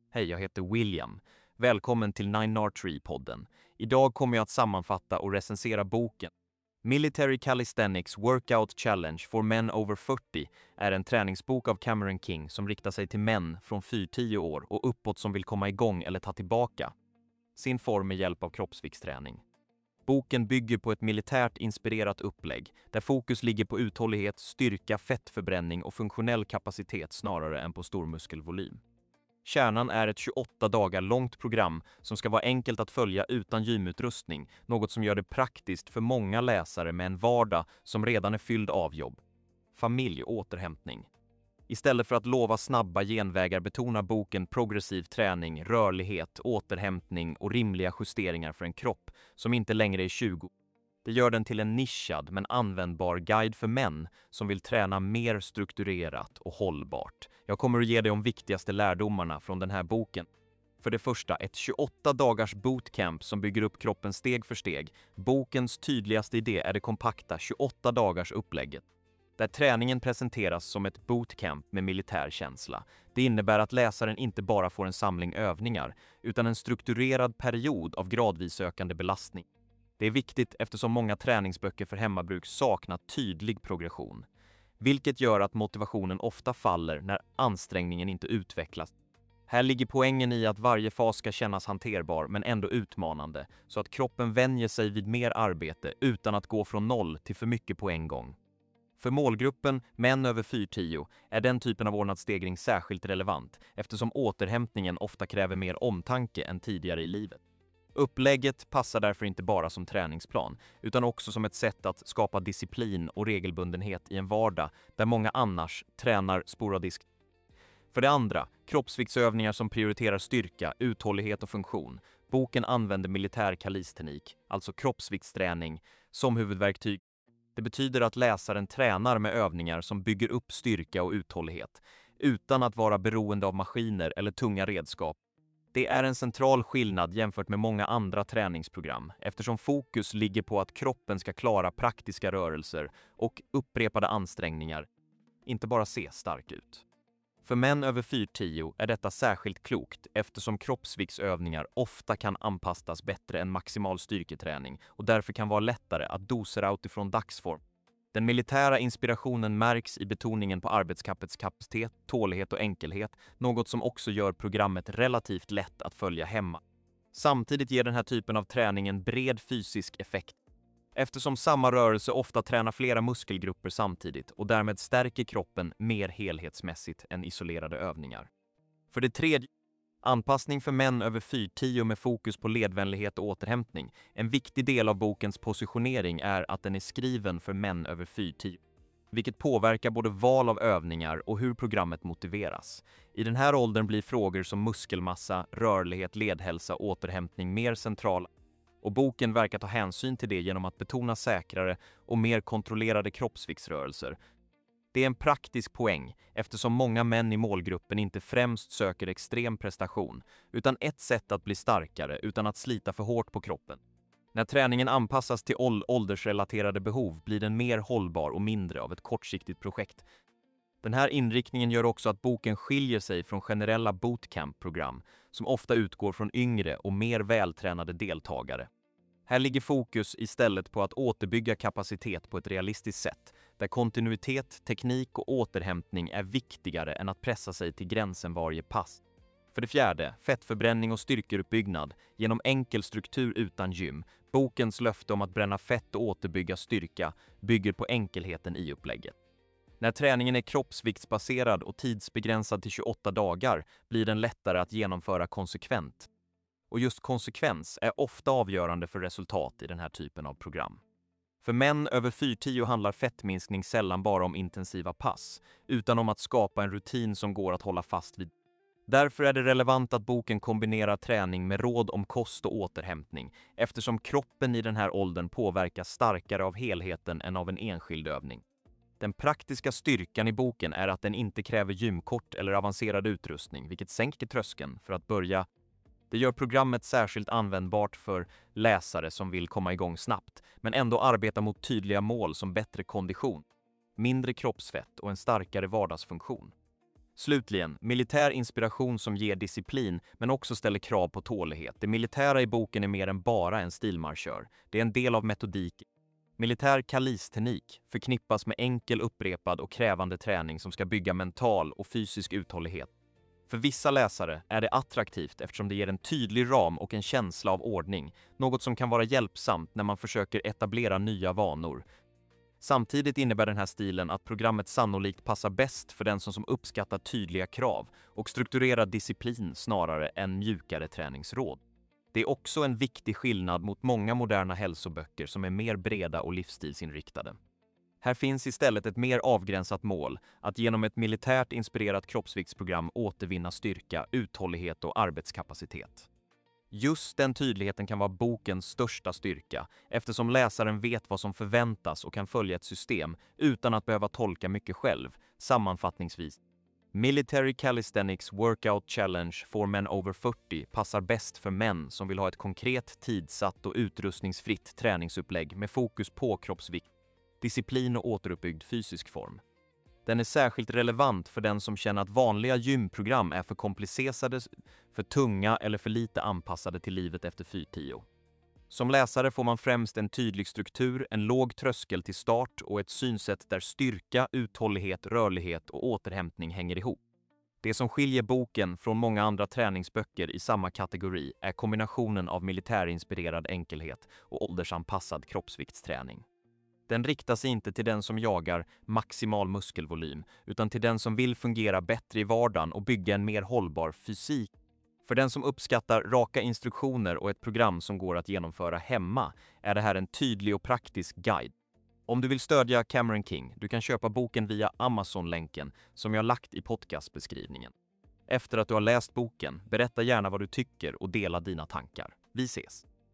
Hej, jag heter William. Välkommen till 9R3-podden. Idag kommer jag att sammanfatta och recensera boken. Military Calisthenics Workout Challenge for Men Over 40 är en träningsbok av Cameron King som riktar sig till män från 4-10 år och uppåt som vill komma igång eller ta tillbaka sin form med hjälp av kroppsviktsträning. Boken bygger på ett militärt inspirerat upplägg där fokus ligger på uthållighet, styrka, fettförbränning och funktionell kapacitet snarare än på stor muskelvolym. Kärnan är ett 28 dagar långt program som ska vara enkelt att följa utan gymutrustning, något som gör det praktiskt för många läsare med en vardag som redan är fylld av jobb, familj och återhämtning. Istället för att lova snabba genvägar betonar boken progressiv träning, rörlighet, återhämtning och rimliga justeringar för en kropp som inte längre är 20. Det gör den till en nischad men användbar guide för män som vill träna mer strukturerat och hållbart. Jag kommer att ge dig de viktigaste lärdomarna från den här boken. För det första, ett 28 dagars bootcamp som bygger upp kroppen steg för steg. Bokens tydligaste idé är det kompakta 28 dagars upplägget, där träningen presenteras som ett bootcamp med militär känsla. Det innebär att läsaren inte bara får en samling övningar, utan en strukturerad period av gradvis ökande belastning. Det är viktigt eftersom många träningsböcker för hemmabruk saknar tydlig progression, vilket gör att motivationen ofta faller när ansträngningen inte utvecklas. Här ligger poängen i att varje fas ska kännas hanterbar men ändå utmanande, så att kroppen vänjer sig vid mer arbete utan att gå från 0 till för mycket på en gång. För målgruppen män över 4-10 är den typen av ordnad stegring särskilt relevant eftersom återhämtningen ofta kräver mer omtanke än tidigare i livet. Upplägget passar därför inte bara som träningsplan, utan också som ett sätt att skapa disciplin och regelbundenhet i en vardag där många annars tränar sporadiskt. För det andra, kroppsviktsövningar som prioriterar styrka, uthållighet och funktion. Boken använder militär kalistenik, alltså kroppsviktsträning, som huvudverktyg. Det betyder att läsaren tränar med övningar som bygger upp styrka och uthållighet, utan att vara beroende av maskiner eller tunga redskap. Det är en central skillnad jämfört med många andra träningsprogram eftersom fokus ligger på att kroppen ska klara praktiska rörelser och upprepade ansträngningar, inte bara se stark ut. För män över 4-10 är detta särskilt klokt eftersom kroppsviktsövningar ofta kan anpassas bättre än maximal styrketräning och därför kan vara lättare att dosera utifrån dagsform. Den militära inspirationen märks i betoningen på arbetskapacitet, tålighet och enkelhet, något som också gör programmet relativt lätt att följa hemma. Samtidigt ger den här typen av träning en bred fysisk effekt, eftersom samma rörelse ofta tränar flera muskelgrupper samtidigt och därmed stärker kroppen mer helhetsmässigt än isolerade övningar. För det tredje, anpassning för män över 4-10 med fokus på ledvänlighet och återhämtning. En viktig del av bokens positionering är att den är skriven för män över 4-10, vilket påverkar både val av övningar och hur programmet motiveras. I den här åldern blir frågor som muskelmassa, rörlighet, ledhälsa och återhämtning mer centrala. Och boken verkar ta hänsyn till det genom att betona säkrare och mer kontrollerade kroppsviktsrörelser. Det är en praktisk poäng eftersom många män i målgruppen inte främst söker extrem prestation utan ett sätt att bli starkare utan att slita för hårt på kroppen. När träningen anpassas till åldersrelaterade behov blir den mer hållbar och mindre av ett kortsiktigt projekt. Den här inriktningen gör också att boken skiljer sig från generella bootcamp-program som ofta utgår från yngre och mer vältränade deltagare. Här ligger fokus istället på att återbygga kapacitet på ett realistiskt sätt, där kontinuitet, teknik och återhämtning är viktigare än att pressa sig till gränsen varje pass. För det fjärde, fettförbränning och styrkeuppbyggnad genom enkel struktur utan gym. Bokens löfte om att bränna fett och återbygga styrka bygger på enkelheten i upplägget. När träningen är kroppsviktsbaserad och tidsbegränsad till 28 dagar blir den lättare att genomföra konsekvent. Och just konsekvens är ofta avgörande för resultat i den här typen av program. För män över 4-10 handlar fettminskning sällan bara om intensiva pass, utan om att skapa en rutin som går att hålla fast vid. Därför är det relevant att boken kombinerar träning med råd om kost och återhämtning, eftersom kroppen i den här åldern påverkas starkare av helheten än av en enskild övning. Den praktiska styrkan i boken är att den inte kräver gymkort eller avancerad utrustning, vilket sänker tröskeln för att börja. Det gör programmet särskilt användbart för läsare som vill komma igång snabbt, men ändå arbeta mot tydliga mål som bättre kondition, mindre kroppsfett och en starkare vardagsfunktion. Slutligen, militär inspiration som ger disciplin men också ställer krav på tålighet. Det militära i boken är mer än bara en stilmarschör. Det är en del av metodik. Militär kalisteknik förknippas med enkel, upprepad och krävande träning som ska bygga mental och fysisk uthållighet. För vissa läsare är det attraktivt eftersom det ger en tydlig ram och en känsla av ordning, något som kan vara hjälpsamt när man försöker etablera nya vanor. Samtidigt innebär den här stilen att programmet sannolikt passar bäst för den som uppskattar tydliga krav och strukturerad disciplin snarare än mjukare träningsråd. Det är också en viktig skillnad mot många moderna hälsoböcker som är mer breda och livsstilsinriktade. Här finns istället ett mer avgränsat mål, att genom ett militärt inspirerat kroppsviktsprogram återvinna styrka, uthållighet och arbetskapacitet. Just den tydligheten kan vara bokens största styrka, eftersom läsaren vet vad som förväntas och kan följa ett system utan att behöva tolka mycket själv. Sammanfattningsvis, Military Calisthenics Workout Challenge for Men Over 40 passar bäst för män som vill ha ett konkret, tidsatt och utrustningsfritt träningsupplägg med fokus på kroppsvikt, disciplin och återuppbyggd fysisk form. Den är särskilt relevant för den som känner att vanliga gymprogram är för komplicerade, för tunga eller för lite anpassade till livet efter 4-10. Som läsare får man främst en tydlig struktur, en låg tröskel till start och ett synsätt där styrka, uthållighet, rörlighet och återhämtning hänger ihop. Det som skiljer boken från många andra träningsböcker i samma kategori är kombinationen av militärinspirerad enkelhet och åldersanpassad kroppsviktsträning. Den riktar sig inte till den som jagar maximal muskelvolym, utan till den som vill fungera bättre i vardagen och bygga en mer hållbar fysik. För den som uppskattar raka instruktioner och ett program som går att genomföra hemma är det här en tydlig och praktisk guide. Om du vill stödja Cameron King, du kan köpa boken via Amazon-länken som jag lagt i podcastbeskrivningen. Efter att du har läst boken, berätta gärna vad du tycker och dela dina tankar. Vi ses!